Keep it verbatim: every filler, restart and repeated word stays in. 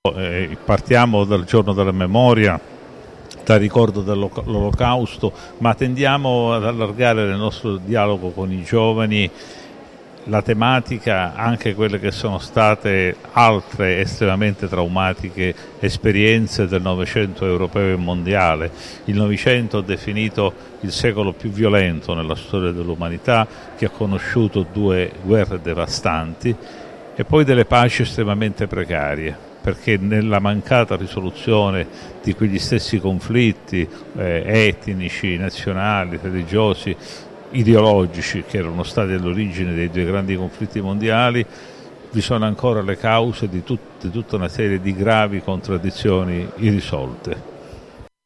Eh, partiamo dal giorno della memoria, dal ricordo dell'Olocausto, ma tendiamo ad allargare nel nostro dialogo con i giovani la tematica, anche quelle che sono state altre estremamente traumatiche esperienze del Novecento europeo e mondiale. Il Novecento definito il secolo più violento nella storia dell'umanità, che ha conosciuto due guerre devastanti e poi delle paci estremamente precarie, perché nella mancata risoluzione di quegli stessi conflitti eh, etnici, nazionali, religiosi, ideologici, che erano stati all'origine dei due grandi conflitti mondiali, vi sono ancora le cause di, tut- di tutta una serie di gravi contraddizioni irrisolte.